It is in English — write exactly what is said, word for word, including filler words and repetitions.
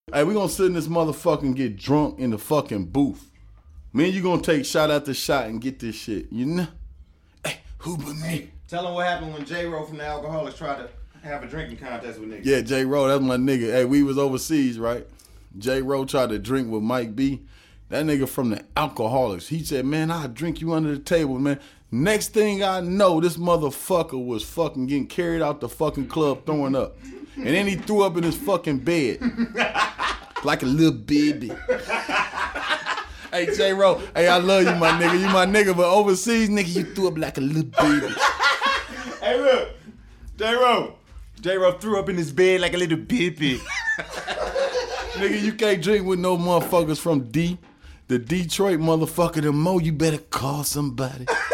Hey, we gonna sit in this motherfucker and get drunk in the fucking booth. Me and you gonna take shot after shot and get this shit, you know? Hey, who but me? Hey, tell them what happened when J-Ro from the Alcoholics tried to have a drinking contest with niggas. Yeah, J-Ro, that's my nigga. Hey, we was overseas, right? J-Ro tried to drink with Mike B. That nigga from the Alcoholics. He said, man, I'll drink you under the table, man. Next thing I know, this motherfucker was fucking getting carried out the fucking club throwing up. And then he threw up in his fucking bed. Like a little baby. Hey, J-Ro, hey, I love you, my nigga. You my nigga, but overseas, nigga, you threw up like a little baby. Hey, look. J-Ro. J-Ro threw up in his bed like a little baby. Nigga, you can't drink with no motherfuckers from D. The Detroit motherfucker, the mo, you better call somebody.